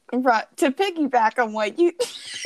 Right. To piggyback on what you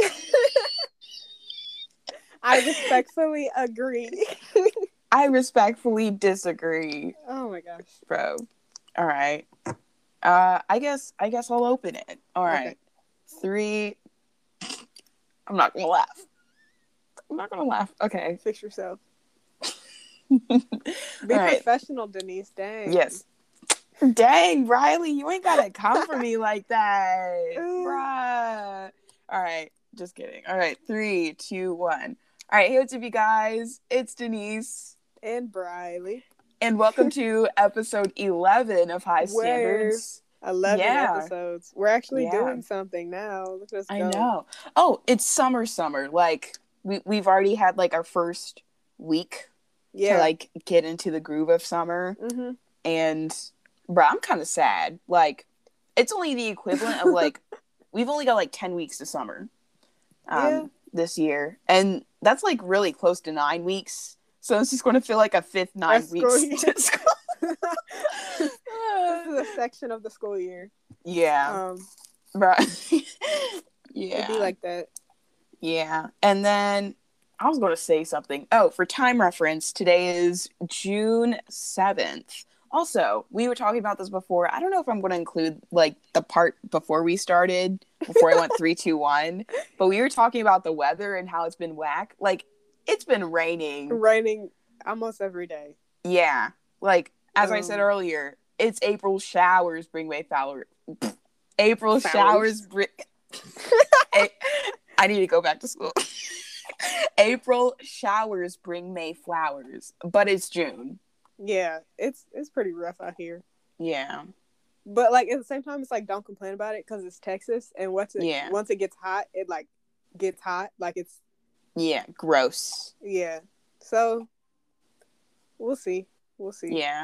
I respectfully agree. I respectfully disagree, Oh my gosh. bro. All right. I guess I'll open it. All Okay. right. 3. I'm not gonna laugh. I'm not gonna laugh. Okay. Fix yourself. All Be right. professional, Denise. Dang. Yes. Dang, Riley, you ain't gotta come for me like that, bruh. All right, just kidding. All right, 3, 2, 1. All right, hey, what's up, you guys? It's Denise, And Briley. and welcome to episode 11 of High Where Standards. 11 Yeah, episodes. We're actually yeah, doing something now. Look at us I go. know. Oh, it's summer. Like we've already had like our first week to Yeah. like get into the groove of summer, Mm-hmm. and bro, I'm kind of sad. Like, it's only the equivalent of like we've only got like 10 weeks of summer Yeah. this year, and that's like really close to 9 weeks. So it's just going to feel like a fifth 9 That's school weeks. year. This is a section of the school year. Yeah, bro. It'd be Yeah, like that. yeah. And then I was going to say something. Oh, for time reference, today is June 7th. Also, we were talking about this before. I don't know if I'm going to include like the part before we started, before I went 3, 2, 1. But we were talking about the weather and how it's been whack. Like, it's been raining. Raining almost every day. Yeah. Like, as I said earlier, it's April showers bring May flowers. April showers bring. I need to go back to school. April showers bring May flowers, but it's June. Yeah, it's pretty rough out here. Yeah. But like at the same time, it's like don't complain about it because it's Texas, and once it gets hot, it like gets hot. Like it's gross. Yeah. So we'll see. Yeah.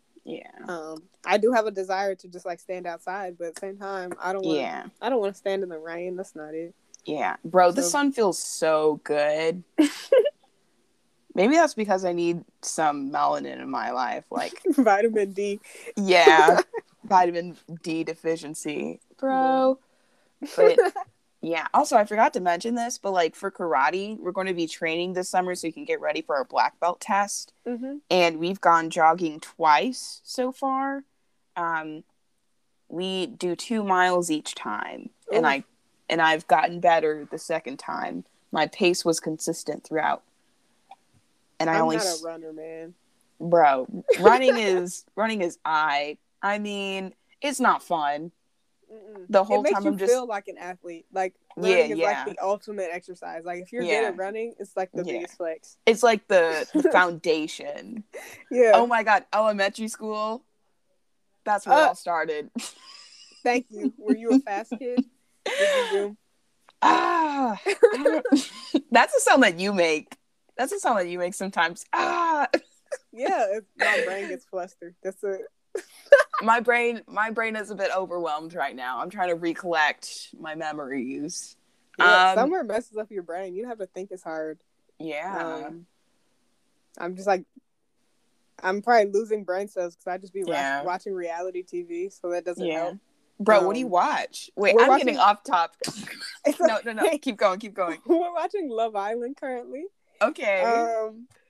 I do have a desire to just like stand outside, but at the same time, I don't want. Yeah. I don't want to stand in the rain. That's not it. Yeah, bro, the sun feels so good. Maybe that's because I need some melanin in my life, like vitamin D. Yeah, vitamin D deficiency, bro. Yeah. But yeah, also I forgot to mention this, but like for karate, we're going to be training this summer so you can get ready for our black belt test. Mm-hmm. And we've gone jogging twice so far. We do 2 miles each time, Ooh. and I've gotten better the second time. My pace was consistent throughout. And I'm not a runner, man. Bro, running is I mean, it's not fun. Mm-mm. The whole time I'm just feel like an athlete. Like running is like the ultimate exercise. Like if you're good at running, it's like the biggest flex. It's like the foundation. Yeah. Oh my god, elementary school. That's where it all started. Thank you. Were you a fast kid? Did you do? That's a sound that you make. That's a sound that you make sometimes. Yeah, my brain gets flustered. That's it. my brain is a bit overwhelmed right now. I'm trying to recollect my memories. Yeah, summer messes up your brain. You don't have to think as hard. Yeah. I'm just like, I'm probably losing brain cells because I just be watching reality TV, so that doesn't help. Bro, what do you watch? Wait, I'm getting off topic. No. Keep going. We're watching Love Island currently. Okay.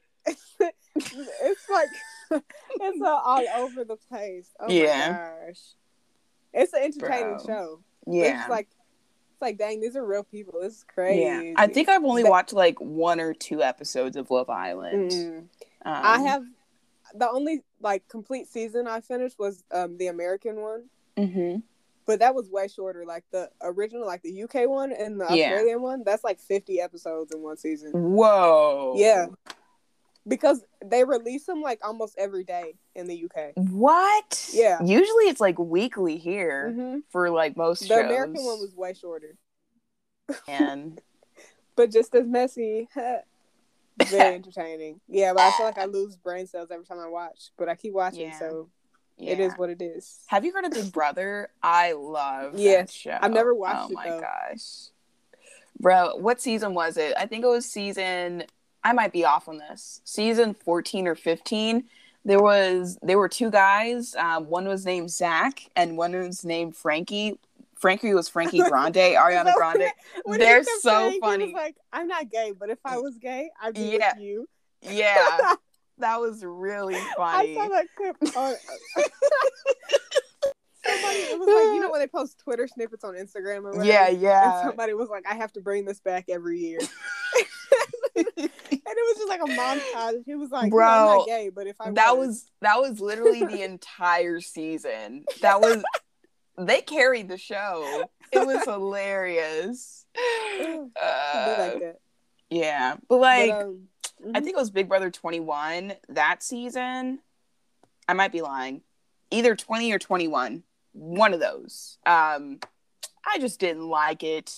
It's like it's all over the place. Oh my gosh, it's an entertaining show. Yeah, it's like dang, these are real people. This is crazy. Yeah, I think I've only watched like 1 or 2 episodes of Love Island. I have the only like complete season I finished was the American one. Mm-hmm. But that was way shorter. Like the original, like the UK one and the Australian one, that's like 50 episodes in one season. Whoa. Yeah. Because they release them like almost every day in the UK. What? Yeah. Usually it's like weekly here for like most shows. The American one was way shorter. And but just as messy. Very entertaining. Yeah, but I feel like I lose brain cells every time I watch. But I keep watching, so it is what it is. Have you heard of Big Brother? I love that show. I've never watched it, though. Oh my gosh. Bro, what season was it? I think it was I might be off on this. Season 14 or 15. There were 2 guys. One was named Zach and one was named Frankie. Frankie was Frankie Grande, Ariana Grande. They're so funny. He was like, I'm not gay, but if I was gay, I'd be with you. Yeah. That was really funny. I saw that clip on somebody, it was like, you know when they post Twitter snippets on Instagram or whatever? Yeah. And somebody was like, I have to bring this back every year. And it was just like a montage. He was like, bro, I'm not gay, but if I that was literally the entire season. They carried the show. It was hilarious. Like that. Yeah. But I think it was Big Brother 21 that season. I might be lying. Either 20 or 21. One of those. I just didn't like it.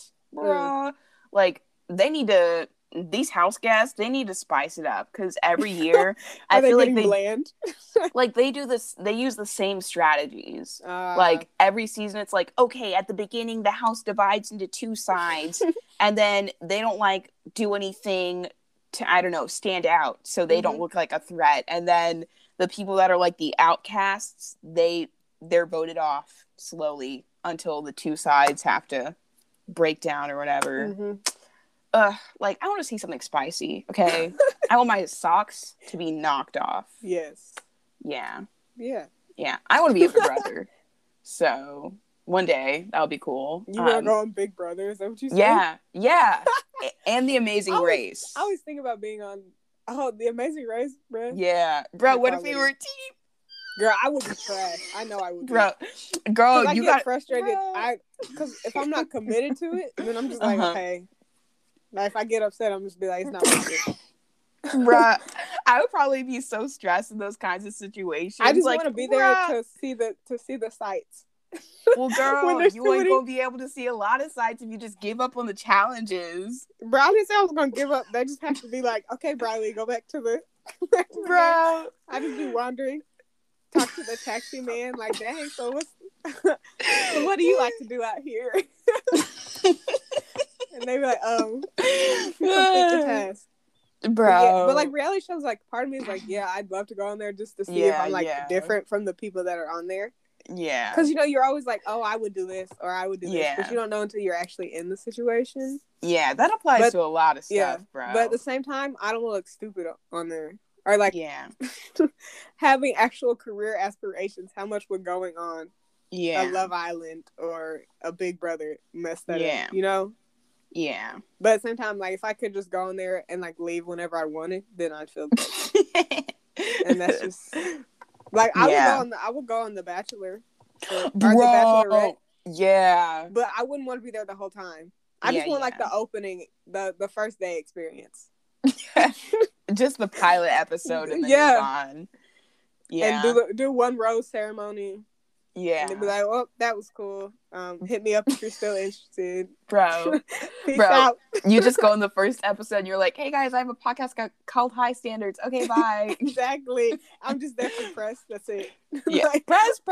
Like, these house guests, they need to spice it up, because every year I feel like bland. Like they use the same strategies. Like every season it's like, okay, at the beginning the house divides into two sides and then they don't like do anything to, I don't know, stand out, so they don't look like a threat, and then the people that are like the outcasts, they're voted off slowly until the two sides have to break down or whatever. Like, I want to see something spicy, okay? I want my socks to be knocked off. Yes. Yeah. Yeah. Yeah. I want to be a Big Brother. So, one day, that would be cool. You want to go on Big Brother? Is that what you said? Yeah. Yeah. And The Amazing Race. I always think about being on, The Amazing Race, bro. Yeah. Bro, what if we were a team? Girl, I would be trash. I know I would be. Girl, you got frustrated. Because if I'm not committed to it, then I'm just like, okay. Like, if I get upset, I'm just be like, it's not worth it. Bruh, I would probably be so stressed in those kinds of situations. I just want to be there to see the sights. Well, girl, you ain't gonna be able to see a lot of sights if you just give up on the challenges. Bro, I didn't say I was gonna give up. They just have to be like, okay, Briley, go back to the. Bro, I just be wandering. Talk to the taxi man, like, dang. So what do you like to do out here? And they be like, complete the task. Bro. But like reality shows, like part of me is like, yeah, I'd love to go on there just to see if I'm like different from the people that are on there. Yeah. Because you're always like, oh, I would do this or I would do this, but you don't know until you're actually in the situation. Yeah, that applies to a lot of stuff, bro. But at the same time, I don't want to look stupid on there. Or like having actual career aspirations, how much would going on a Love Island or a Big Brother mess that up, you know? Yeah. But at the same time, like, if I could just go in there and, like, leave whenever I wanted, then I'd feel good. And that's just... Like, I would go on The Bachelor. Or The Bachelorette. Yeah. But I wouldn't want to be there the whole time. I just want, like, the opening, the first day experience. Just the pilot episode and then move on. Yeah. And do one rose ceremony. Yeah. And they'd be like, oh, that was cool. Hit me up if you're still interested. Bro. Peace out. You just go in the first episode and you're like, hey guys, I have a podcast called High Standards. Okay, bye. Exactly. I'm just there for press. That's it. Yeah. Like, press.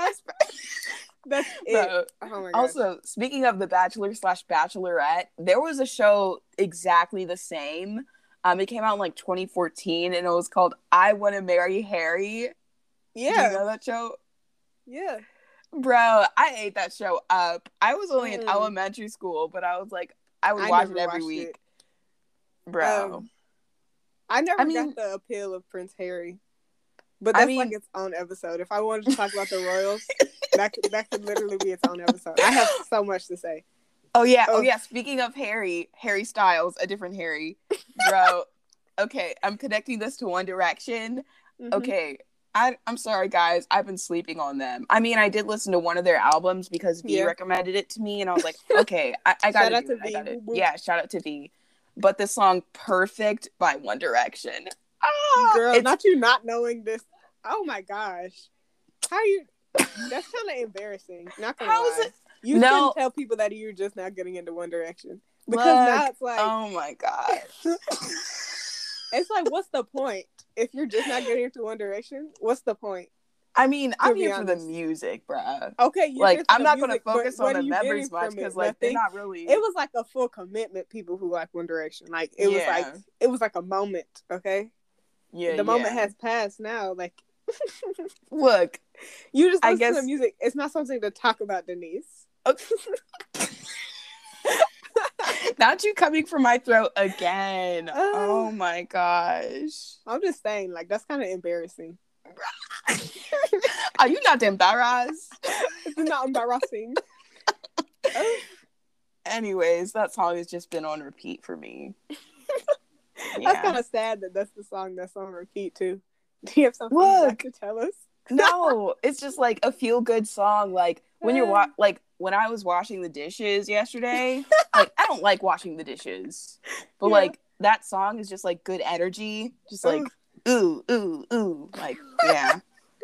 That's it. Bro. Oh my God. Also, speaking of The Bachelor/Bachelorette, there was a show exactly the same. It came out in like 2014 and it was called I Want to Marry Harry. Yeah. Do you know that show? Yeah. Bro, I ate that show up. I was only in elementary school, but I was like, I would watch it every week. Bro. I never got the appeal of Prince Harry. But that's like its own episode. If I wanted to talk about the royals, that could literally be its own episode. I have so much to say. Oh yeah. Speaking of Harry Styles, a different Harry. Bro, okay, I'm connecting this to One Direction. Mm-hmm. Okay. I'm sorry, guys. I've been sleeping on them. I mean, I did listen to one of their albums because V recommended it to me, and I was like, okay, I gotta do it. Yeah, shout out to V. But the song "Perfect" by One Direction. Girl, not you not knowing this. Oh my gosh, how you? That's kind of embarrassing. Not gonna lie. Is it? You shouldn't tell people that you're just now getting into One Direction because now it's like, oh my gosh. It's like, what's the point? If you're just not getting into One Direction, what's the point? I mean, I'm here for the music, bruh. Okay, like I'm not going to focus on the members much because, like, they're not really. It was like a full commitment. People who like One Direction, like it was like a moment. Okay, the moment has passed now. Like, look, you just listen to the music. It's not something to talk about, Denise. Not you coming for my throat again. Oh my gosh. I'm just saying, like, that's kind of embarrassing. Are you not embarrassed? It's not embarrassing. Anyways, that song has just been on repeat for me. That's kind of sad that that's the song that's on repeat too. Do you have something you'd like to tell us? No, it's just like a feel good song. Like when you're like when I was washing the dishes yesterday, like I don't like washing the dishes, but like that song is just like good energy, just like ooh ooh ooh, like yeah.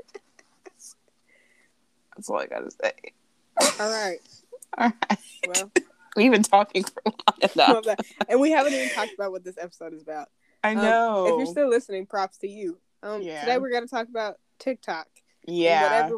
That's all I gotta say. All right. Well, we've been talking for long enough, and we haven't even talked about what this episode is about. I know. If you're still listening, props to you. Today we're gonna talk about TikTok. Yeah. Whatever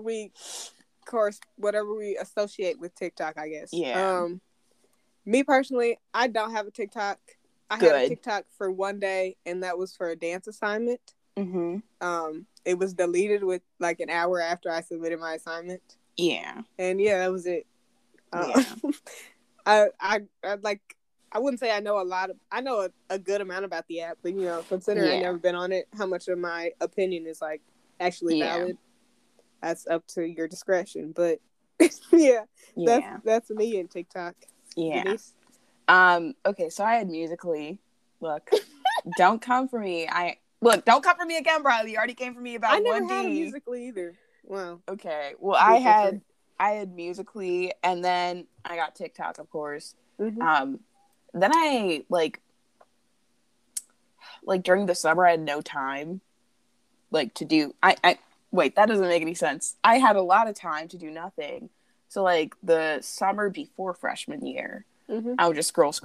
we associate with TikTok, I guess. Yeah. Me personally, I don't have a TikTok. I had a TikTok for one day, and that was for a dance assignment. Mm-hmm. It was deleted with like an hour after I submitted my assignment. Yeah. And yeah, that was it. Yeah. I wouldn't say I know I know a good amount about the app, but you know, considering I've never been on it, how much of my opinion is like actually valid, that's up to your discretion. But that's me and TikTok. Yeah. Denise? Okay, so I had Musical.ly. Look, don't come for me. Don't come for me again, Bradley. You already came for me about 1D. I never had a Musical.ly either. Wow. Okay. Well, I had Musical.ly, and then I got TikTok, of course. Mm-hmm. Then I like during the summer I had no time like to do I wait, that doesn't make any sense. I had a lot of time to do nothing. So like the summer before freshman year, I would just scroll.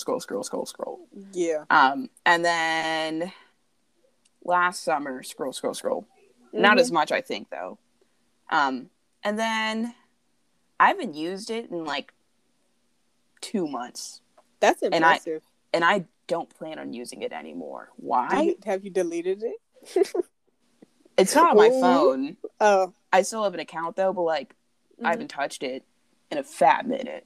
Yeah. And then last summer, scroll. Not as much, I think, though. And then I haven't used it in like 2 months. That's impressive. And I don't plan on using it anymore. Why? Have you deleted it? It's not on my phone. Oh. I still have an account, though, but like I haven't touched it in a fat minute.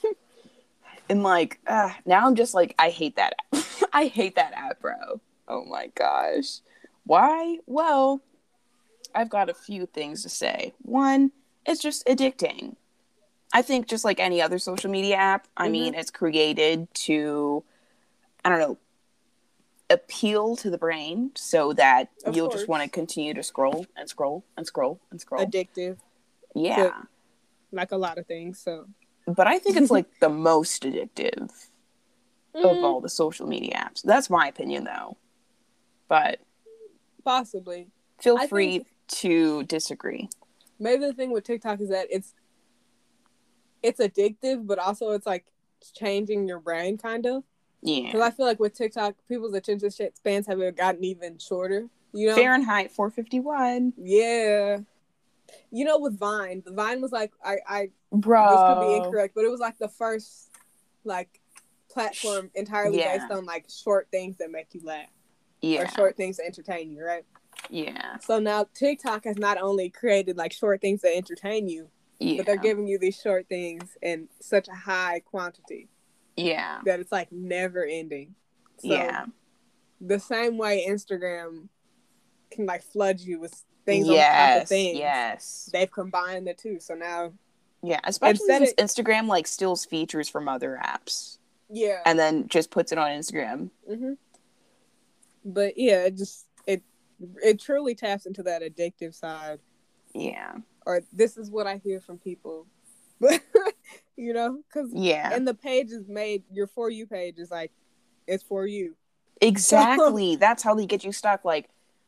And like now I'm just like, I hate that app. I hate that app, bro. Oh my gosh. Why? Well, I've got a few things to say. One, it's just addicting. I think just like any other social media app, I mean, it's created to, I don't know, appeal to the brain so that you'll just want to continue to scroll and scroll and scroll and scroll. Addictive. Yeah. Like a lot of things, so. But I think it's like the most addictive of all the social media apps. That's my opinion, though. But possibly. Feel free to disagree. Maybe the thing with TikTok is that it's addictive, but also it's like changing your brain, kind of. Yeah. Because I feel like with TikTok, people's attention spans have gotten even shorter. You know, Fahrenheit 451. Yeah. You know, with Vine, the Vine was like Bro. This could be incorrect, but it was like the first like platform entirely based on like short things that make you laugh. Yeah. Or short things that entertain you, right? Yeah. So now TikTok has not only created like short things that entertain you, but they're giving you these short things in such a high quantity. Yeah. That it's like never ending. So the same way Instagram can like flood you with things on top of things. Yes. They've combined the two. So now. Yeah. Especially since Instagram like steals features from other apps. Yeah. And then just puts it on Instagram. Mm-hmm. But yeah, it truly taps into that addictive side. Yeah. Or this is what I hear from people. But, you know, because and the page is made, your For You page is like, it's for you. Exactly. That's how they get you stuck. Like,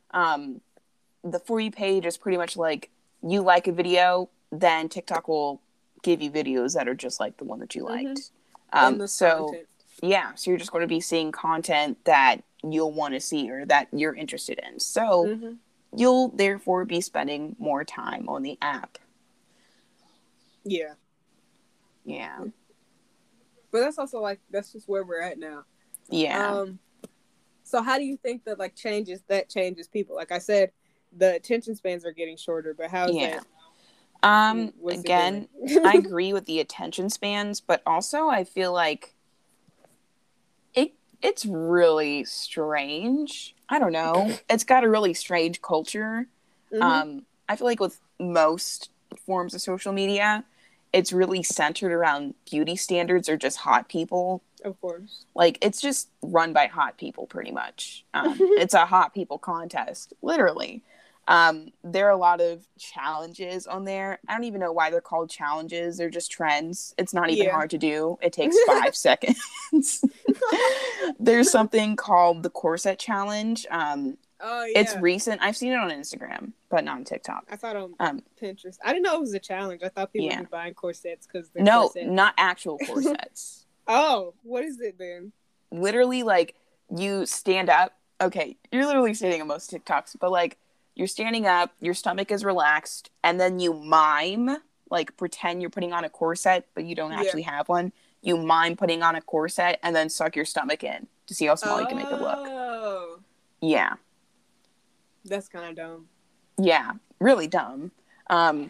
the For You page is pretty much like, you like a video, then TikTok will give you videos that are just like the one that you liked. So content. So you're just going to be seeing content that you'll want to see or that you're interested in. So you'll therefore be spending more time on the app. Yeah. Yeah. But that's also like, that's just where we're at now. Yeah. So how do you think that like changes people? Like I said, the attention spans are getting shorter, but how is Again, I agree with the attention spans, but also I feel like it's really strange. I don't know. It's got a really strange culture. Mm-hmm. I feel like with most forms of social media, it's really centered around beauty standards or just hot people. Of course. Like, it's just run by hot people, pretty much. It's a hot people contest, literally. There are a lot of challenges on there. I don't even know why they're called challenges. They're just trends. It's not even hard to do. It takes 5 seconds. There's something called the corset challenge. It's recent. I've seen it on Instagram, but not on TikTok. I thought on Pinterest. I didn't know it was a challenge. I thought people were buying corsets because they're corsets. Not actual corsets. Oh, what is it then? Literally, like, you stand up. Okay, you're literally standing on most TikToks, but like, you're standing up, your stomach is relaxed, and then you mime, like pretend you're putting on a corset, but you don't actually have one. You mime putting on a corset and then suck your stomach in to see how small you can make it look. Yeah. That's kind of dumb. Yeah, really dumb. And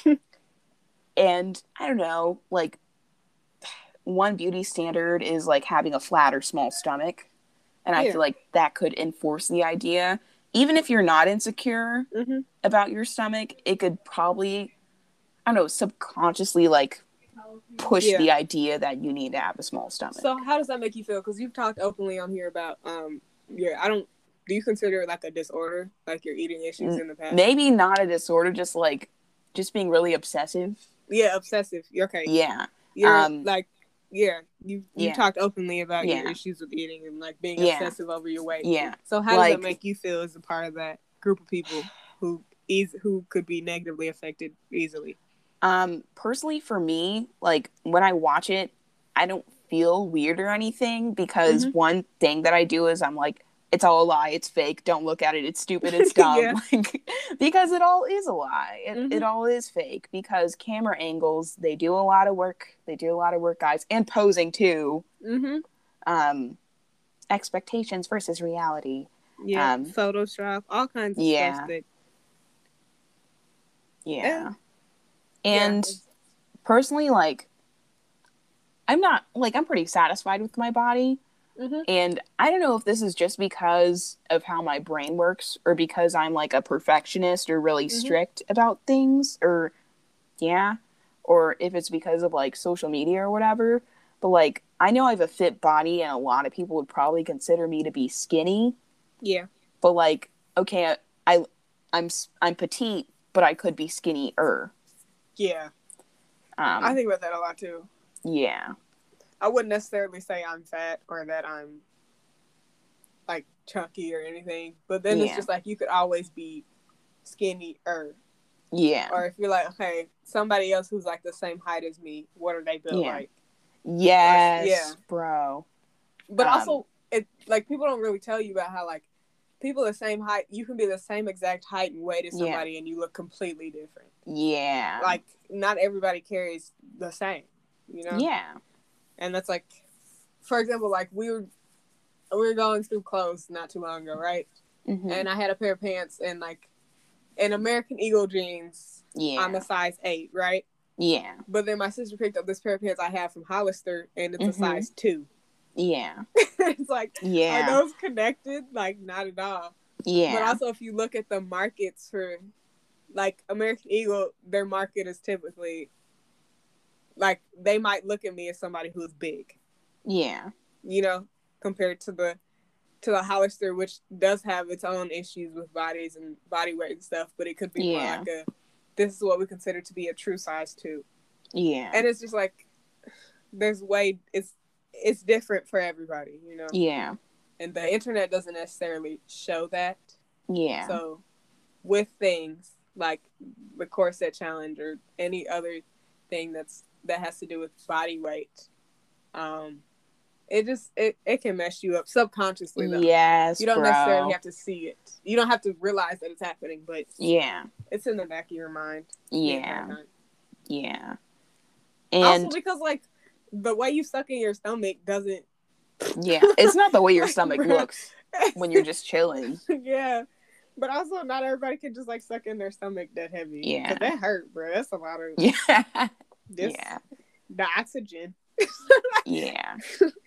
I don't know, like, one beauty standard is like having a flat or small stomach. And I feel like that could enforce the idea. Even if you're not insecure about your stomach, it could probably, I don't know, subconsciously, like, push the idea that you need to have a small stomach. So how does that make you feel? Because you've talked openly on here about, do you consider it like a disorder? Like your eating issues in the past? Maybe not a disorder, just being really obsessive. Yeah, obsessive. Okay. Yeah. You talked openly about your issues with eating and like being obsessive over your weight. Yeah. So how does that make you feel as a part of that group of people who could be negatively affected easily? Personally, for me, like, when I watch it, I don't feel weird or anything because one thing that I do is I'm like, it's all a lie, it's fake, don't look at it, it's stupid, it's dumb. Like, because it all is a lie. It all is fake because camera angles, they do a lot of work, guys, and posing too. Expectations versus reality. Photoshop, all kinds of stuff that and personally, like, I'm pretty satisfied with my body. And I don't know if this is just because of how my brain works or because I'm like a perfectionist or really strict about things or if it's because of like social media or whatever. But like, I know I have a fit body and a lot of people would probably consider me to be skinny. Yeah. But like, okay, I'm petite, but I could be skinnier. Yeah. I think about that a lot too. Yeah. I wouldn't necessarily say I'm fat or that I'm like chunky or anything, but then it's just like you could always be skinnier. Yeah. Or if you're like, okay, somebody else who's like the same height as me, what are they built like? Yes, bro. But also, it like people don't really tell you about how like people the same height, you can be the same exact height and weight as somebody and you look completely different. Yeah. Like not everybody carries the same, you know? Yeah. And that's like, for example, like we were going through clothes not too long ago, right? And I had a pair of pants and like an American Eagle jeans. I'm a size 8, right? Yeah. But then my sister picked up this pair of pants I have from Hollister and it's a size 2. Yeah. It's like, are those connected? Like, not at all. Yeah. But also, if you look at the markets for, like, American Eagle, their market is typically, like, they might look at me as somebody who's big. Yeah. You know, compared to the Hollister, which does have its own issues with bodies and body weight and stuff, but it could be more like this is what we consider to be a true size 2. Yeah. And it's just like, it's different for everybody, you know? Yeah. And the internet doesn't necessarily show that. Yeah. So with things like the corset challenge or any other thing that has to do with body weight, it can mess you up subconsciously though. Yes, you don't necessarily have to see it. You don't have to realize that it's happening, but it's in the back of your mind. Yeah. And also because like the way you suck in your stomach doesn't. Yeah, it's not the way your stomach looks when you're just chilling. Yeah, But also, not everybody can just like suck in their stomach that heavy. Yeah. Because that hurt, bro. That's a lot of. Yeah. Yeah. The oxygen. Yeah.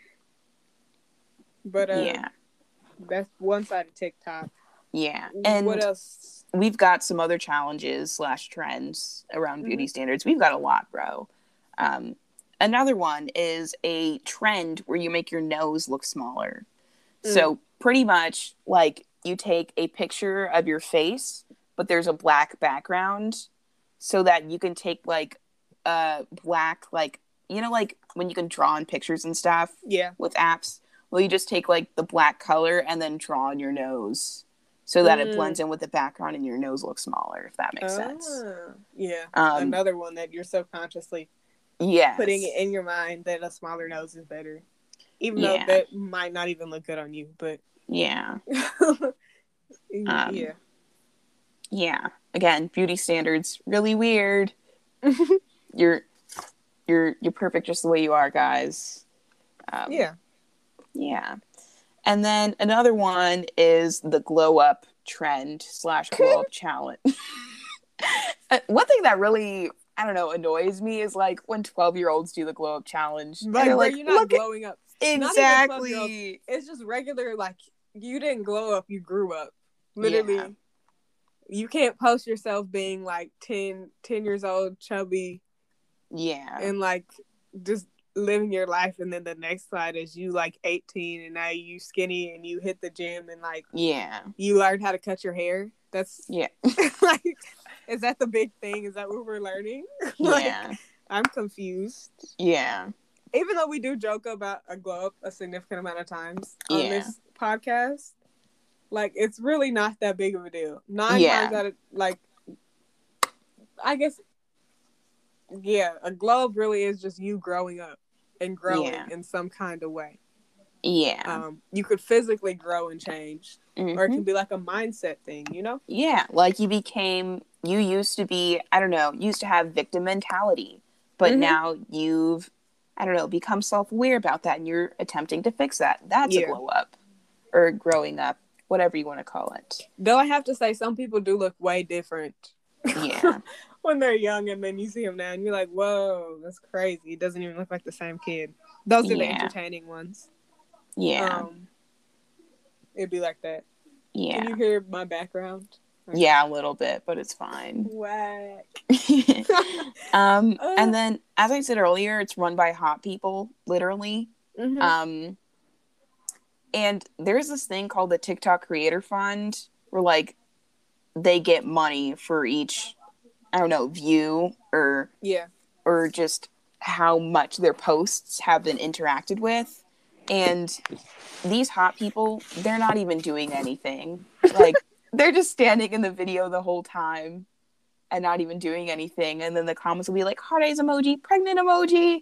But yeah, that's one side of TikTok. Yeah. And what else? We've got some other challenges / trends around beauty standards. We've got a lot, bro. Another one is a trend where you make your nose look smaller. So pretty much like you take a picture of your face, but there's a black background so that you can take like a black, like, you know, like when you can draw on pictures and stuff with apps. Well, you just take like the black color and then draw on your nose so that it blends in with the background and your nose looks smaller, if that makes sense. Yeah. Another one that you're subconsciously putting it in your mind that a smaller nose is better. Even though that might not even look good on you, but yeah. Yeah. Yeah. Again, beauty standards, really weird. You're perfect just the way you are, guys. Yeah. Yeah. And then another one is the glow up trend / glow up challenge. One thing that really, I don't know, annoys me is like when 12-year-olds do the glow up challenge. Like, you're not glowing up. Exactly. It's just regular, like, you didn't glow up, you grew up. Literally. Yeah. You can't post yourself being like 10 years old, chubby. Yeah. And like just living your life, and then the next slide is you like 18 and now you skinny and you hit the gym and like you learned how to cut your hair. That's like, is that the big thing? Is that what we're learning? Like, I'm confused. Yeah. Even though we do joke about a glow up a significant amount of times on this podcast, like, it's really not that big of a deal. 9 times out of, like, I guess, a glow up really is just you growing up and growing in some kind of way. Yeah. You could physically grow and change, or it can be like a mindset thing, you know? Yeah, like you used to be, I don't know, used to have victim mentality, but now you've, I don't know, become self-aware about that and you're attempting to fix that. That's a glow up or growing up, whatever you want to call it. Though I have to say, some people do look way different. Yeah. When they're young and then you see them now and you're like, whoa, that's crazy. It doesn't even look like the same kid. Those are the entertaining ones. Yeah. It'd be like that. Yeah. Can you hear my background? Yeah, a little bit, but it's fine. Whack. And then, as I said earlier, it's run by hot people, literally. And there's this thing called the TikTok Creator Fund, where like they get money for each, I don't know, view or just how much their posts have been interacted with. And these hot people, they're not even doing anything. Like, they're just standing in the video the whole time and not even doing anything. And then the comments will be like, heart eyes emoji, pregnant emoji.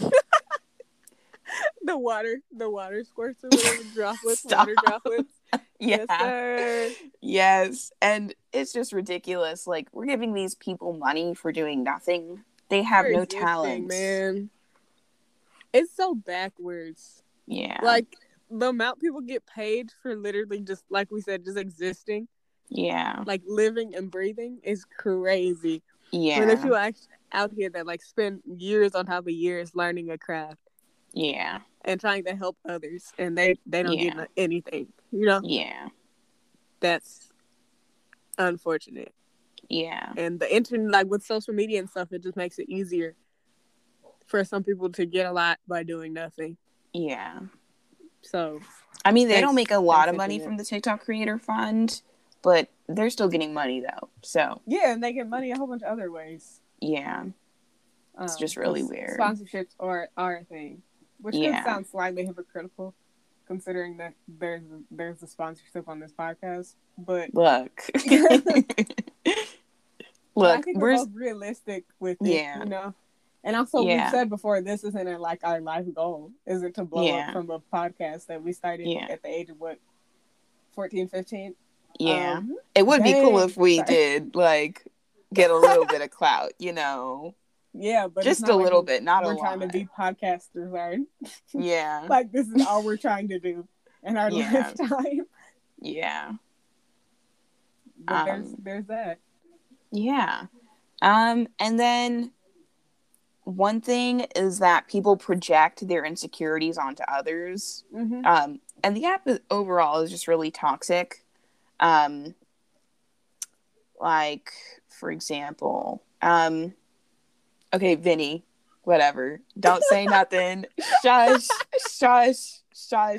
The water squirts or whatever, droplets, water droplets. Yeah. Yes, sir. Yes. And it's just ridiculous. Like, we're giving these people money for doing nothing. They have no talent. Man. It's so backwards. Yeah. Like, the amount people get paid for literally just, like we said, just existing. Yeah. Like, living and breathing is crazy. Yeah. And there's people out here that, like, spend years on top of years learning a craft. Yeah. And trying to help others. And they don't get anything, you know? Yeah. That's unfortunate. Yeah. And the internet, like, with social media and stuff, it just makes it easier for some people to get a lot by doing nothing. Yeah. So, I mean, they don't make a lot of money from the TikTok Creator Fund, but they're still getting money, though. So yeah, and they get money a whole bunch of other ways. Yeah. It's just really weird. Sponsorships are a thing, which could sound slightly hypocritical, considering that there's a sponsorship on this podcast. But look, I think we're both realistic with it, you know. And also, we've said before, this isn't our life goal, isn't to blow up from a podcast that we started at the age of, 14, 15? Yeah. It would be cool if we did, like, get a little bit of clout, you know? Yeah, but just a little bit, not a lot. We're trying to be podcasters, right? Yeah. Like, this is all we're trying to do in our lifetime. Yeah. but there's that. Yeah. And then one thing is that people project their insecurities onto others. Mm-hmm. And the app overall is just really toxic. Like, for example, okay, Vinny, whatever. Don't say nothing. Shush, shush, shush.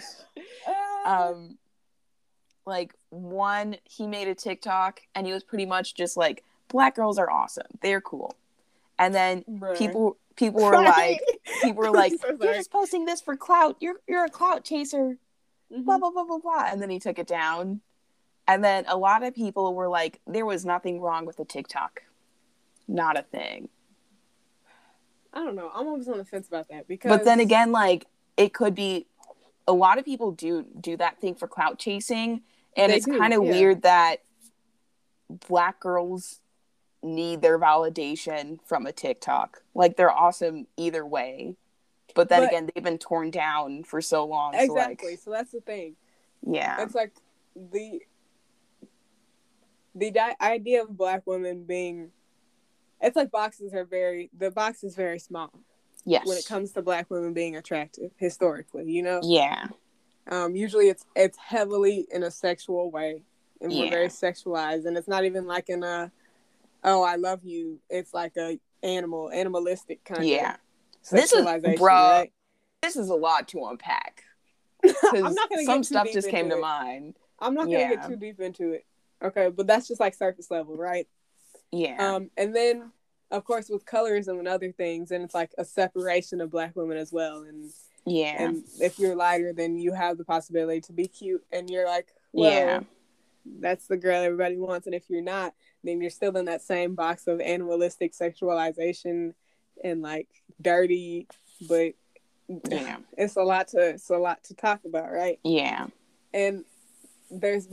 Like, he made a TikTok and he was pretty much just like, Black girls are awesome. They're cool. And then people were like, you're just posting this for clout. You're a clout chaser. Mm-hmm. Blah, blah, blah, blah, blah. And then he took it down. And then a lot of people were like, there was nothing wrong with the TikTok. Not a thing. I don't know. I'm always on the fence about that because. But then again, like, it could be, a lot of people do that thing for clout chasing. And it's kind of weird that Black girls need their validation from a TikTok. Like, they're awesome either way. But then again, they've been torn down for so long. Exactly. So that's the thing. Yeah. It's like the idea of Black women being, it's like the box is very small. Yes. When it comes to Black women being attractive, historically, you know? Yeah. Usually it's heavily in a sexual way, and we're very sexualized, and it's not even like in a, oh, I love you. It's like a animalistic kind of sexualization, right? This is a lot to unpack. I'm not gonna some stuff just came to mind. I'm not gonna get too deep into it. Okay, but that's just like surface level, right? Yeah. And then of course with colorism and other things, and it's like a separation of Black women as well. And and if you're lighter, then you have the possibility to be cute, and you're like, well, that's the girl everybody wants. And if you're not, then you're still in that same box of animalistic sexualization and like dirty, but it's a lot to talk about, right? Yeah. And there's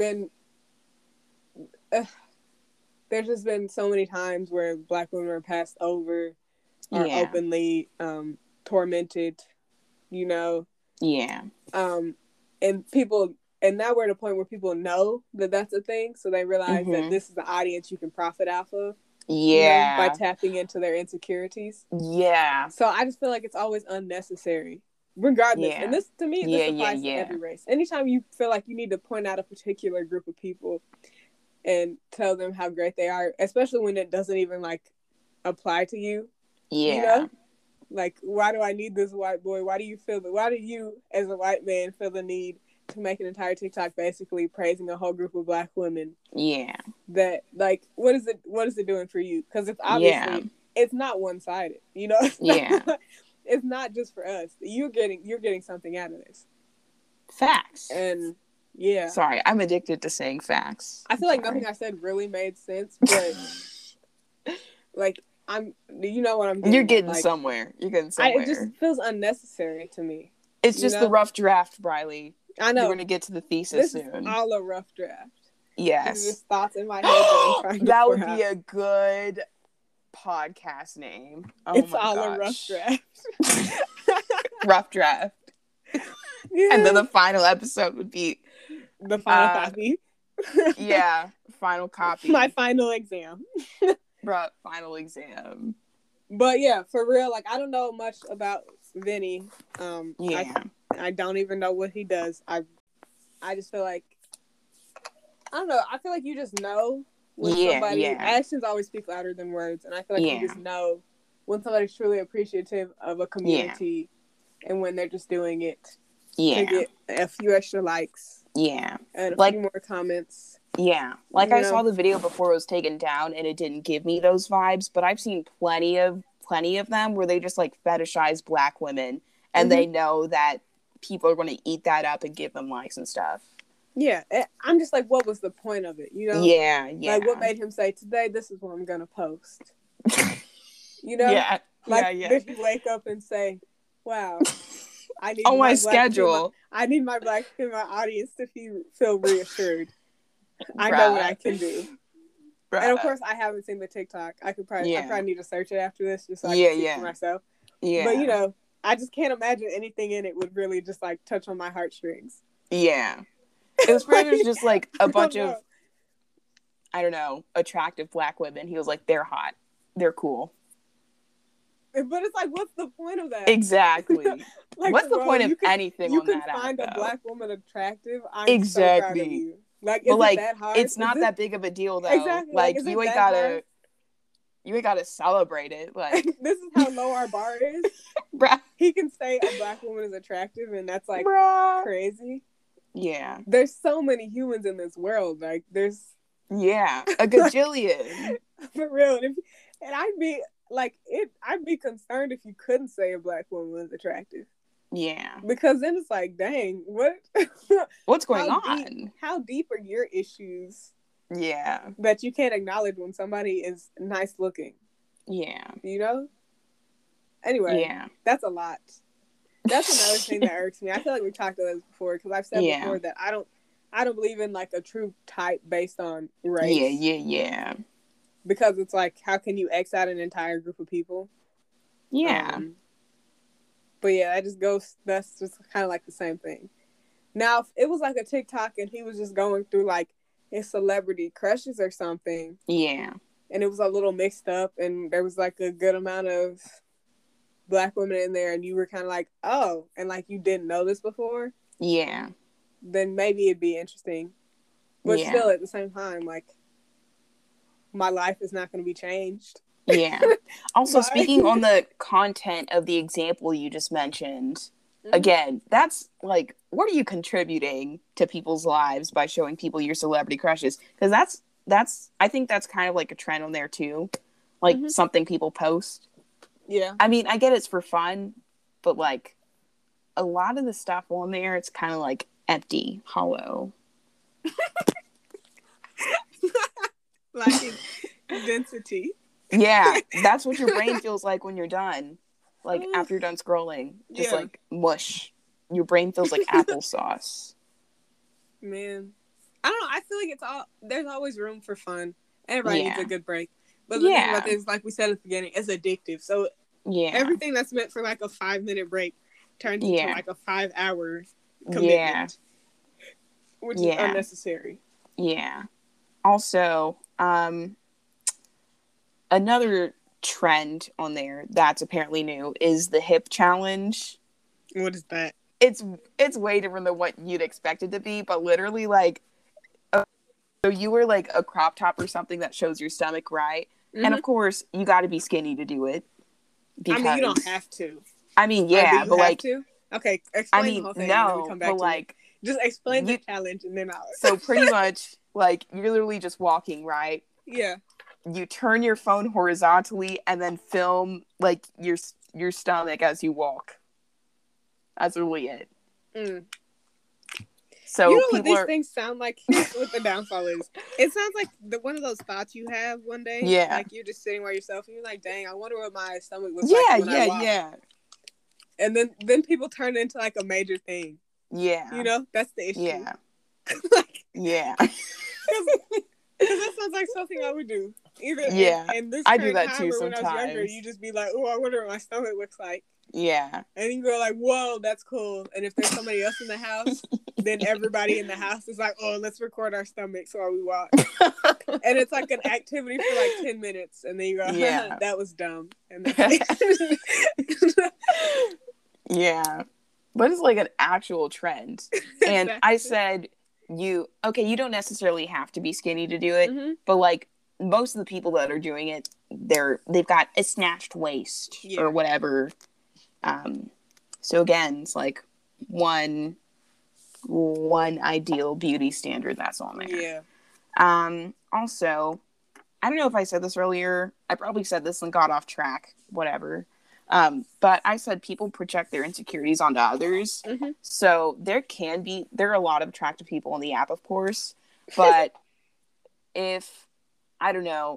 just been so many times where Black women are passed over or openly tormented, you know? Yeah. And people, and now we're at a point where people know that that's a thing, so they realize that this is the audience you can profit off of. Yeah. You know, by tapping into their insecurities. Yeah. So I just feel like it's always unnecessary, regardless. And this, to me, this applies to every race. Anytime you feel like you need to point out a particular group of people and tell them how great they are, especially when it doesn't even like apply to you. Yeah. You know? Like, why do I need this white boy? Why do you as a white man feel the need to make an entire TikTok basically praising a whole group of Black women? Yeah. That, like, what is it doing for you? Because it's obviously it's not one-sided, you know? It's not just for us. You're getting something out of this. Facts. And sorry, I'm addicted to saying facts. I feel like nothing I said really made sense, but like, you know what I'm getting. You're getting somewhere. It just feels unnecessary to me. It's just the rough draft, Briley. I know. We're gonna get to the thesis soon. Is all a rough draft. Yes. These are just thoughts in my head that I'm trying to that would be a good podcast name. Oh, it's all a rough draft. Rough draft. Yeah. And then the final episode would be the final copy. Final copy. My final exam. Bruh, final exam. But yeah, for real, like, I don't know much about Vinny. I don't even know what he does. I just feel like, I don't know. I feel like you just know when somebody, actions always speak louder than words. And I feel like you just know when somebody's truly appreciative of a community and when they're just doing it to get a few extra likes. Yeah. And a few more comments. Yeah. Like, I saw the video before it was taken down and it didn't give me those vibes, but I've seen plenty of them where they just like fetishize Black women and they know that people are going to eat that up and give them likes and stuff. Yeah. I'm just like, what was the point of it? You know? Yeah. Like, what made him say, today, this is what I'm going to post? You know? Yeah. Like, did he wake up and say, wow, I need my schedule. I need my Black female audience to feel reassured. I know what I can do. Bruh. And of course, I haven't seen the TikTok. I probably need to search it after this just so I can see it for myself. Yeah. But, you know, I just can't imagine anything in it would really just like touch on my heartstrings. Yeah. It was pretty much just like a bunch of I don't know, attractive black women, he was like, they're hot. They're cool. But it's like, what's the point of that? Exactly. Like, what's the point of anything on that app? You can find a black woman attractive. I'm so proud of you. Like, is it that hard? It's not that big of a deal, though. Exactly. Like you ain't gotta celebrate it. Like, this is how low our bar is. Bruh. He can say a black woman is attractive, and that's like crazy. Yeah. There's so many humans in this world. Like, there's a gajillion. For real. And I'd be concerned if you couldn't say a black woman was attractive. Yeah. Because then it's like, dang, what's going on? How deep are your issues? Yeah. That you can't acknowledge when somebody is nice looking. Yeah. You know? Anyway. Yeah. That's a lot. That's another thing that irks me. I feel like we've talked about this before, because I've said before that I don't believe in like a true type based on race. Yeah. Because it's like, how can you X out an entire group of people? Yeah. But yeah, that's just kind of like the same thing. Now, if it was like a TikTok and he was just going through like his celebrity crushes or something. Yeah. And it was a little mixed up and there was like a good amount of black women in there and you were kind of like, oh, and like you didn't know this before. Yeah. Then maybe it'd be interesting. But still at the same time, like, my life is not going to be changed. Yeah. Also, speaking on the content of the example you just mentioned, again, that's like, what are you contributing to people's lives by showing people your celebrity crushes? Because I think that's kind of like a trend on there too. Like something people post. Yeah. I mean, I get it's for fun, but like a lot of the stuff on there, it's kind of like empty, hollow. Like density. Yeah, that's what your brain feels like when you're done. Like, after you're done scrolling. Just, like, mush. Your brain feels like applesauce. Man. I don't know. I feel like there's always room for fun. Everybody needs a good break. But the thing about this, like we said at the beginning, it's addictive. So, everything that's meant for, like, a 5-minute break turns into, like, a 5-hour commitment. Which is unnecessary. Yeah. Also, another trend on there that's apparently new is the hip challenge. What is that? It's way different than what you'd expect it to be, but literally like, so you wear like a crop top or something that shows your stomach, right? And of course you got to be skinny to do it. Because, I mean, you don't have to. I mean, yeah, but like, to? Okay, explain the whole thing. No, and then we come back but to like, just explain the challenge and then I'll. So pretty much, like, you're literally just walking, right? Yeah. You turn your phone horizontally and then film like your stomach as you walk. That's really it. So you know what these things sound like? Here's what the downfall is. It sounds like one of those thoughts you have one day. Yeah. Like you're just sitting by yourself and you're like, dang, I wonder what my stomach looks like when I walk. Yeah. And then people turn it into like a major thing. Yeah. You know? That's the issue. Yeah. Like, yeah. Because that sounds like something I would do. Either in this I do that too or sometimes. When I was younger, you just be like, oh, I wonder what my stomach looks like. Yeah. And you go like, whoa, that's cool. And if there's somebody else in the house, then everybody in the house is like, oh, let's record our stomachs while we walk. And it's like an activity for like 10 minutes. And then you go, that was dumb. And yeah. But it's like an actual trend. And exactly. I said, you don't necessarily have to be skinny to do it. But like most of the people that are doing it, they've got a snatched waist or whatever. So again, it's like one ideal beauty standard that's on there. Yeah. Also, I don't know if I said this earlier. I probably said this and got off track. Whatever. But I said people project their insecurities onto others. So there are a lot of attractive people on the app, of course. But if, I don't know,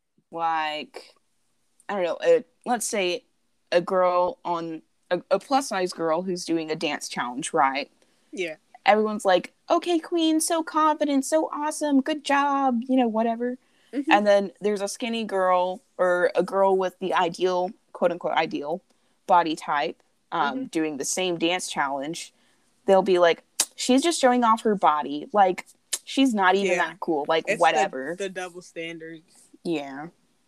let's say a girl a plus size girl who's doing a dance challenge, right? Yeah. Everyone's like, okay, queen, so confident, so awesome, good job, whatever. And then there's a skinny girl or a girl with the ideal, quote unquote, ideal body type, doing the same dance challenge. They'll be like, she's just showing off her body. Like, she's not even that cool. Like, it's whatever. The double standards. Yeah.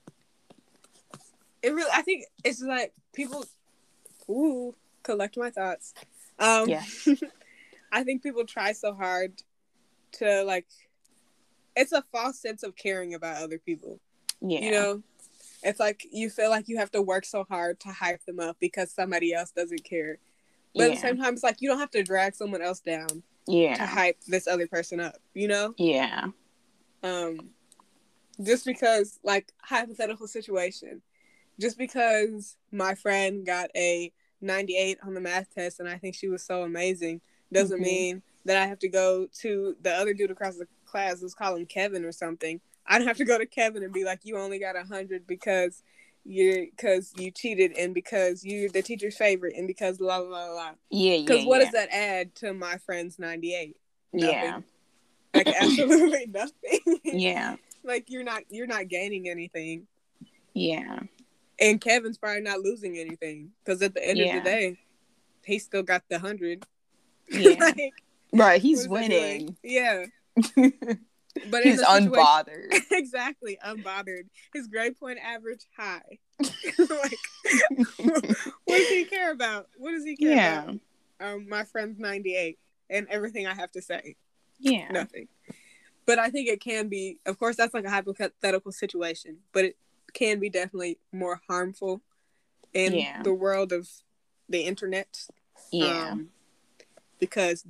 It really, I think it's like people, collect my thoughts. Yeah. I think people try so hard to, like, it's a false sense of caring about other people. Yeah. You know? It's like you feel like you have to work so hard to hype them up because somebody else doesn't care. But at the same time, it's like you don't have to drag someone else down to hype this other person up, you know? Yeah. Just because, like, hypothetical situation, just because my friend got a 98 on the math test and I think she was so amazing doesn't mean that I have to go to the other dude across the class, let's call him Kevin or something. I don't have to go to Kevin and be like, you only got 100 because you cheated and because you're the teacher's favorite and because blah blah blah. Yeah, because what does that add to my friend's 98? Nothing. Yeah, like absolutely nothing. Yeah, like you're not gaining anything. Yeah, and Kevin's probably not losing anything because at the end of the day, he still got the 100. Yeah, like, right. He's winning. Yeah. But he's unbothered. Exactly, unbothered. His grade point average high. Like, what does he care about? What does he care about? My friend's 98 and everything I have to say. Yeah. Nothing. But I think it can be, of course, that's like a hypothetical situation, but it can be definitely more harmful in the world of the internet. Yeah. Because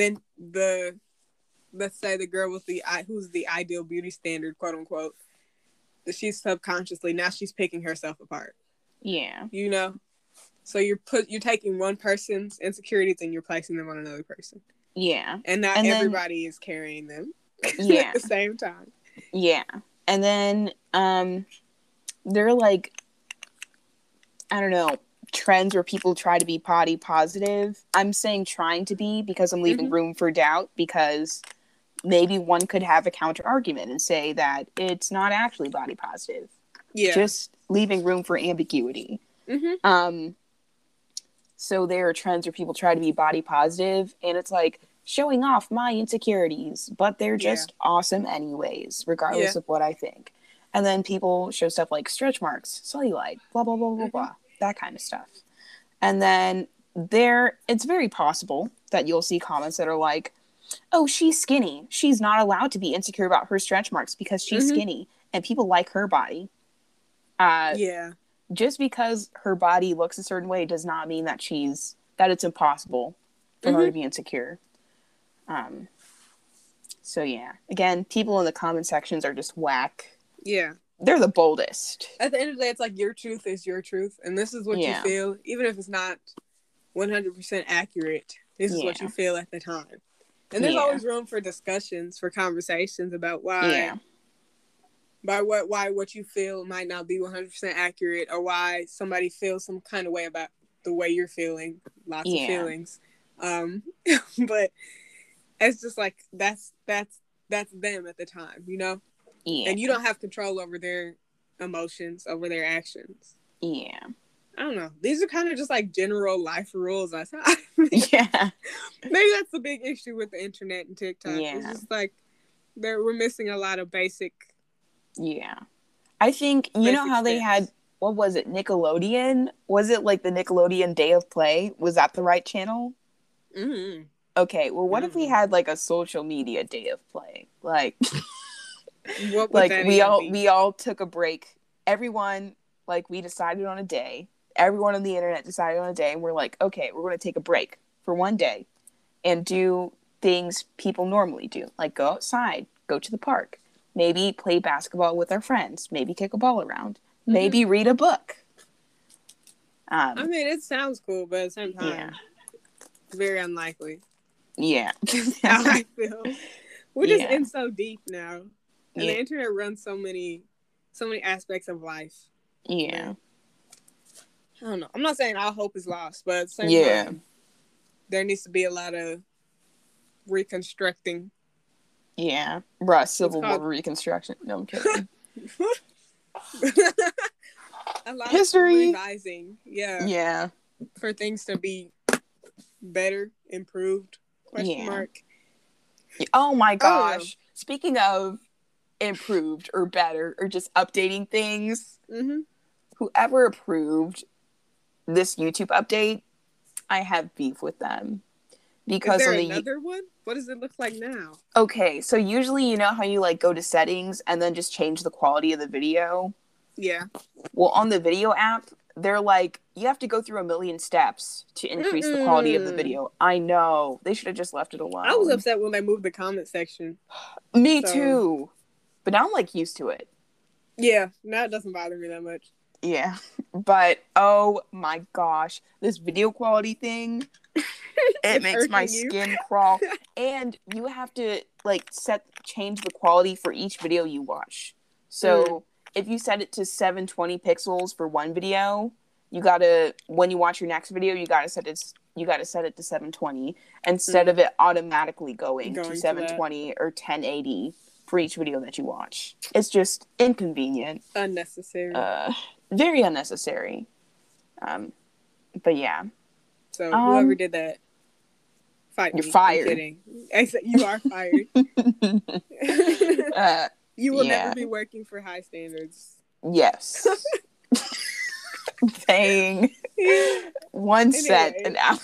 let's say the girl with who's the ideal beauty standard, quote unquote, that she's subconsciously, now she's picking herself apart. Yeah. You know? So you're taking one person's insecurities and you're placing them on another person. Yeah. And not everybody is carrying them at the same time. Yeah. And then there are, like, I don't know, trends where people try to be body positive. I'm saying trying to be because I'm leaving room for doubt, because maybe one could have a counter argument and say that it's not actually body positive. Yeah. Just leaving room for ambiguity. So there are trends where people try to be body positive and it's like showing off my insecurities, but they're just awesome anyways, regardless of what I think. And then people show stuff like stretch marks, cellulite, blah, blah, blah, blah, blah, that kind of stuff. And then it's very possible that you'll see comments that are like, oh, she's skinny. She's not allowed to be insecure about her stretch marks because she's skinny and people like her body. Just because her body looks a certain way does not mean that it's impossible for her to be insecure. So yeah, again, people in the comment sections are just whack. Yeah. They're the boldest. At the end of the day, it's like your truth is your truth. And this is what you feel. Even if it's not 100% accurate, this is what you feel at the time. And there's always room for discussions, for conversations about why what you feel might not be 100% accurate, or why somebody feels some kind of way about the way you're feeling. Lots of feelings. But it's just like that's them at the time, you know? Yeah. And you don't have control over their emotions, over their actions. Yeah. I don't know. These are kind of just like general life rules. Maybe that's the big issue with the internet and TikTok. Yeah. It's just like we're missing a lot of basic. Yeah. I think, you know how they had, what was it, Nickelodeon? Was it like the Nickelodeon Day of Play? Was that the right channel? Mm-hmm. Okay, well, what if we had like a social media Day of Play? Like, what would like we all took a break. Everyone, like, we decided on a day. Everyone on the internet decided on a day, and we're like, okay, we're going to take a break for one day and do things people normally do, like go outside, go to the park, maybe play basketball with our friends, maybe kick a ball around, maybe read a book. I mean, it sounds cool, but at the same time, it's very unlikely. Yeah. How I feel. We're just in so deep now. And the internet runs so many aspects of life. Yeah. I don't know. I'm not saying all hope is lost, but at the same time, there needs to be a lot of reconstructing. Yeah. Right. Civil War reconstruction. No, I'm kidding. A lot history. Of revising. Yeah. Yeah. For things to be better, improved, question mark. Oh my gosh. Speaking of improved or better or just updating things, whoever approved this YouTube update, I have beef with them. Because is there another one? What does it look like now? Okay, so usually you know how you like go to settings and then just change the quality of the video? Yeah. Well, on the video app, they're like, you have to go through a million steps to increase the quality of the video. I know. They should have just left it alone. I was upset when they moved the comment section. Me too. But now I'm like used to it. Yeah, now it doesn't bother me that much. Yeah. But oh my gosh, this video quality thing, it makes my skin crawl. And you have to like change the quality for each video you watch. So if you set it to 720 pixels for one video, you gotta, when you watch your next video, you gotta set it to 720 instead of it automatically going to 720 or 1080 for each video that you watch. It's just inconvenient. Unnecessary. Very unnecessary. But yeah. So whoever did that, fight you're me. fired. I'm kidding. You are fired. You will never be working for high standards. Yes. Paying one cent an hour.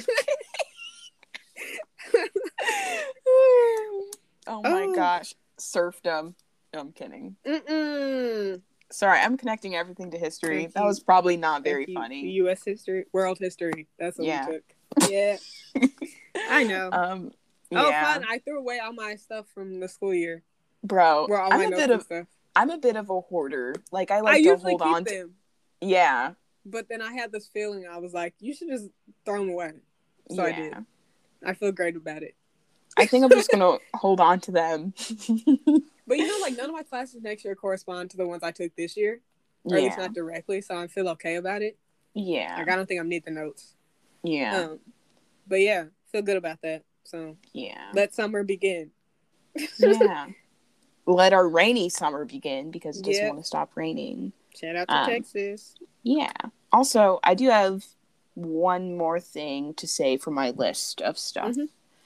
Oh my gosh. Serfdom. No, I'm kidding. Sorry, I'm connecting everything to history. That was probably not very funny. U.S. history, world history. That's what we took. Yeah. I know. Oh, fun. I threw away all my stuff from the school year. Bro, I'm a bit of a hoarder. Like, I like to hold on to them. Yeah. But then I had this feeling. I was like, you should just throw them away. So I did. I feel great about it. I think I'm just going to hold on to them. But you know, like, none of my classes next year correspond to the ones I took this year. Or at least not directly. So I feel okay about it. Yeah. Like, I don't think I need the notes. Yeah. But yeah, feel good about that. So yeah. Let summer begin. Yeah. Let our rainy summer begin because it doesn't want to stop raining. Shout out to Texas. Yeah. Also, I do have one more thing to say for my list of stuff.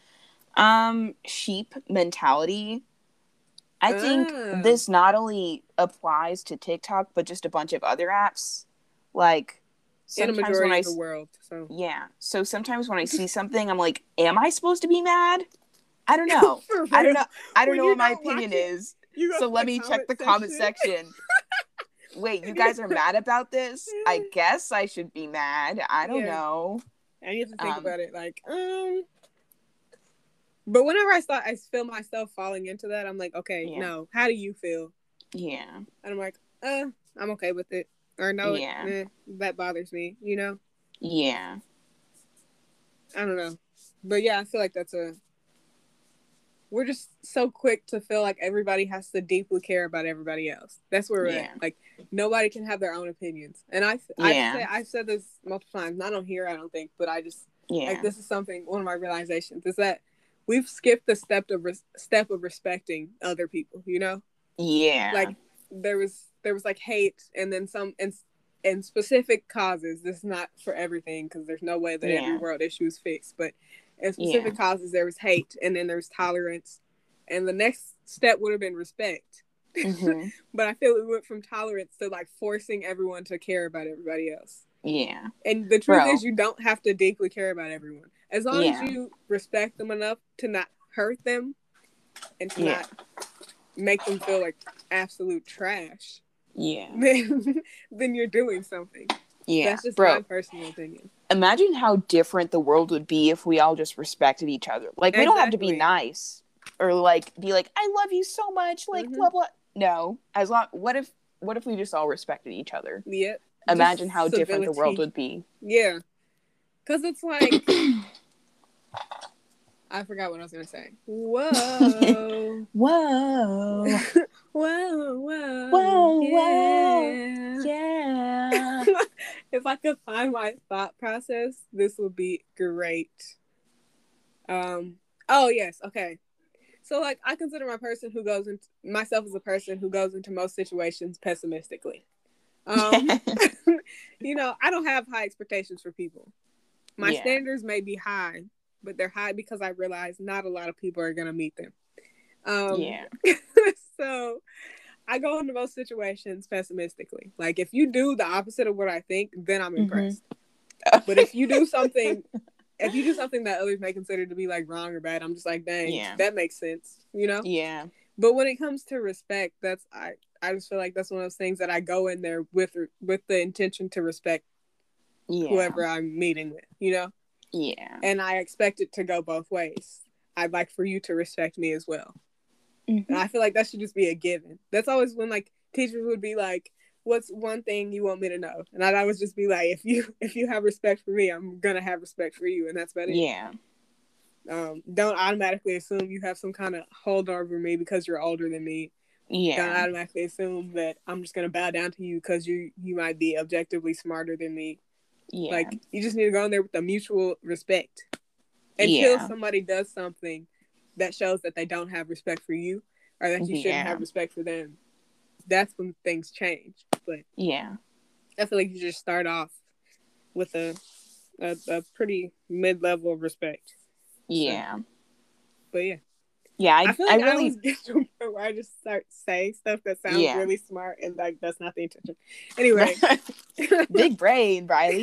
Sheep mentality. I think this not only applies to TikTok, but just a bunch of other apps. Like, sometimes when the world. So. Yeah. So sometimes when I see something, I'm like, am I supposed to be mad? I don't know. I don't know what my opinion is. So let me check the comment section. Wait, you guys are mad about this? I guess I should be mad. I don't know. And you have to think about it, like, But whenever I feel myself falling into that, I'm like, okay, no. How do you feel? Yeah. And I'm like, I'm okay with it. Or no, that bothers me, you know? Yeah. I don't know. But yeah, I feel like we're just so quick to feel like everybody has to deeply care about everybody else. That's where we're at. Like, nobody can have their own opinions. And I've said this multiple times, not on here, I don't think, but I just, like, this is one of my realizations, is that we've skipped the step of respecting other people, you know? Yeah. Like, there was like hate, and then some, and specific causes. This is not for everything, because there's no way that every world issue is fixed, but in specific causes, there was hate, and then there was tolerance, and the next step would have been respect. But I feel we went from tolerance to like forcing everyone to care about everybody else. Yeah. And the truth is, you don't have to deeply care about everyone. As long as you respect them enough to not hurt them and to not make them feel like absolute trash. Yeah. Then you're doing something. Yeah. That's just my personal opinion. Imagine how different the world would be if we all just respected each other. Like, we don't have to be nice or like be like, I love you so much, like blah blah. No. What if we just all respected each other? Yeah. Imagine how different the world would be. Yeah. Because it's like, I forgot what I was going to say. Whoa. Whoa. Whoa, whoa. Whoa, yeah. whoa. Yeah. If I could find my thought process, this would be great. Oh, yes. Okay. So, like, I consider myself as a person who goes into most situations pessimistically. You know, I don't have high expectations for people. My standards may be high, but they're high because I realize not a lot of people are gonna meet them. Yeah. So I go into most situations pessimistically. Like, if you do the opposite of what I think, then I'm impressed. But if you do something that others may consider to be like wrong or bad, I'm just like, dang, that makes sense, you know? Yeah. But when it comes to respect, I just feel like that's one of those things that I go in there with the intention to respect whoever I'm meeting with, you know? Yeah. And I expect it to go both ways. I'd like for you to respect me as well. Mm-hmm. And I feel like that should just be a given. That's always when like teachers would be like, what's one thing you want me to know? And I'd always just be like, if you have respect for me, I'm gonna have respect for you, and that's about it. Yeah. Don't automatically assume you have some kind of hold over me because you're older than me. Yeah. Don't automatically assume that I'm just gonna bow down to you because you might be objectively smarter than me. Yeah. Like, you just need to go in there with a mutual respect. Until somebody does something that shows that they don't have respect for you, or that you shouldn't have respect for them, that's when things change. But I feel like you just start off with a pretty mid-level of respect. Yeah. So, but yeah. Yeah, I feel like I always get to a point where I just start saying stuff that sounds really smart, and like that's not the intention. Anyway. Big brain, Riley.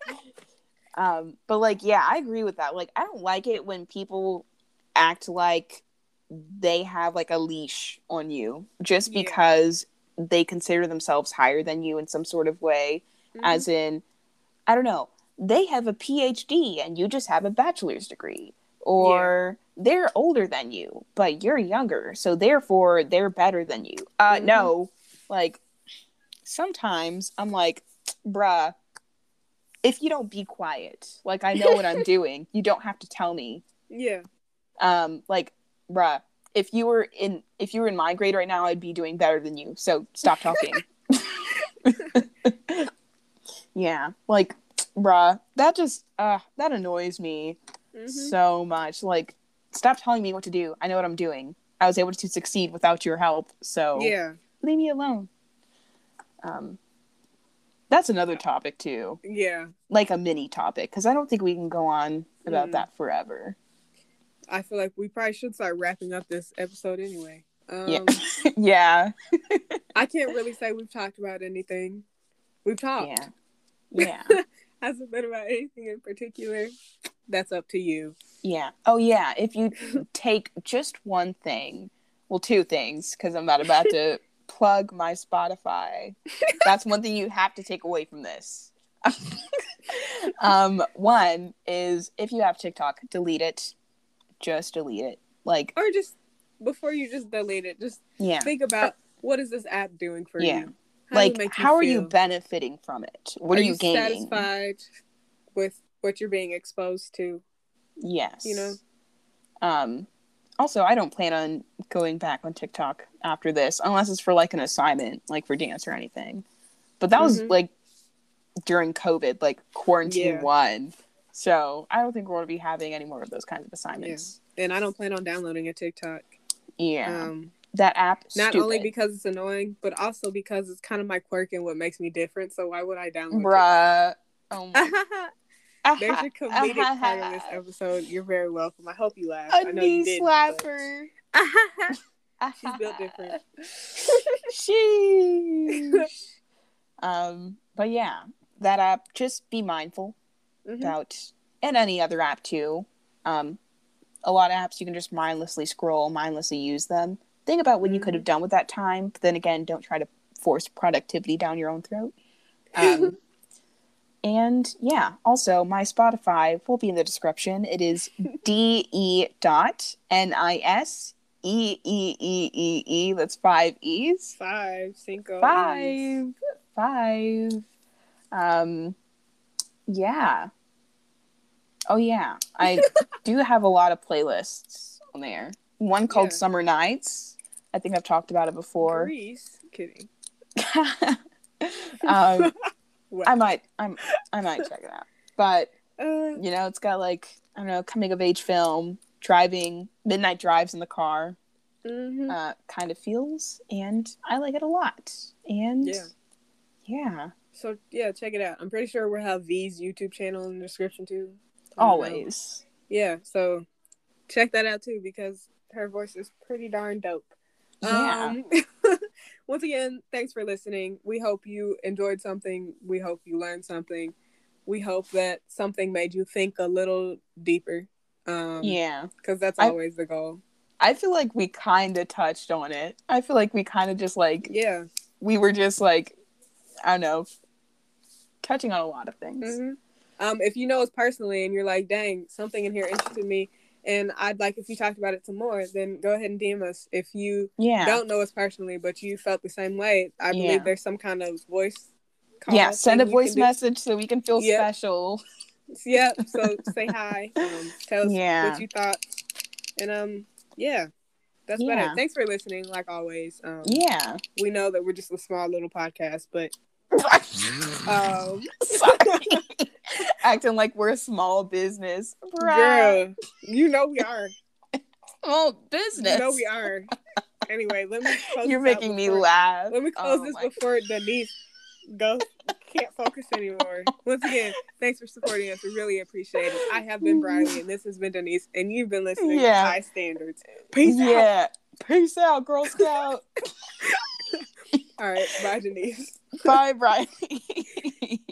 But like, yeah, I agree with that. Like, I don't like it when people act like they have like a leash on you just because they consider themselves higher than you in some sort of way. Mm-hmm. As in, I don't know, they have a PhD and you just have a bachelor's degree. Or they're older than you, but you're younger, so therefore they're better than you. No, like, sometimes I'm like, bruh, if you don't be quiet, like, I know what I'm doing, you don't have to tell me. Yeah. Like, bruh, if you were in my grade right now, I'd be doing better than you, so stop talking. Yeah, like, bruh, that just, that annoys me so much. Like, stop telling me what to do. I know what I'm doing. I was able to succeed without your help, so leave me alone. That's another topic too. Yeah, like a mini topic, because I don't think we can go on about that forever. I feel like we probably should start wrapping up this episode anyway. Yeah. I can't really say we've talked about anything. We've talked. Yeah. Hasn't been about anything in particular. That's up to you. Yeah. Oh, yeah. If you take just one thing, well, two things, because I'm not about to plug my Spotify. That's one thing you have to take away from this. One is, if you have TikTok, delete it. Just delete it. Like, or just, before you just delete it, just think about, what is this app doing for you? How are you benefiting from it? What are you gaining? Satisfied with what you're being exposed to? Yes. You know? Also, I don't plan on going back on TikTok after this, unless it's for like an assignment, like for dance or anything. But that was like during COVID, like quarantine 1. So I don't think we're going to be having any more of those kinds of assignments. Yeah. And I don't plan on downloading a TikTok. Yeah. That app, not only because it's annoying, but also because it's kind of my quirk and what makes me different. So why would I download TikTok? Oh my There's your comedic part of this episode. You're very welcome. I hope you laughed. I know you did. Slapper. She's built different. Sheesh. But yeah, that app, just be mindful about, and any other app too. A lot of apps you can just mindlessly scroll, mindlessly use them. Think about what you could have done with that time, but then again, don't try to force productivity down your own throat. And yeah, also my Spotify will be in the description. It is DE.NISEEEEE. That's 5 E's. 5 Cinco. 5. Yeah. Oh yeah, I do have a lot of playlists on there. One called Summer Nights. I think I've talked about it before. Grease. Kidding. I might check it out. But you know, it's got like, I don't know, coming of age film, driving, midnight drives in the car. Kind of feels, and I like it a lot. And yeah. So yeah, check it out. I'm pretty sure we'll have V's YouTube channel in the description too. Always. Yeah, so check that out too, because her voice is pretty darn dope. Yeah. Once again, thanks for listening. We hope you enjoyed something. We hope you learned something. We hope that something made you think a little deeper. Yeah. Because that's always the goal. I feel like we kind of touched on it. I feel like we kind of just like... Yeah. We were just like, I don't know, touching on a lot of things. Mm-hmm. If you know us personally and you're like, dang, something in here interested me, and I'd like if you talked about it some more, then go ahead and DM us. If you don't know us personally, but you felt the same way, I believe there's some kind of voice call. Yeah, send a voice message so we can feel special. Yep, so say hi. Tell us what you thought. And, that's about it. Thanks for listening, like always. We know that we're just a small little podcast, but... Sorry. Acting like we're a small business. Girl, you know we are. Small business. You know we are. Anyway, let me close You're making me laugh. Let me close this before Denise can't focus anymore. Once again, thanks for supporting us. We really appreciate it. I have been Briley, and this has been Denise, and you've been listening to High Standards. Peace out. Peace out, Girl Scout. All right. Bye, Denise. Bye, Briley.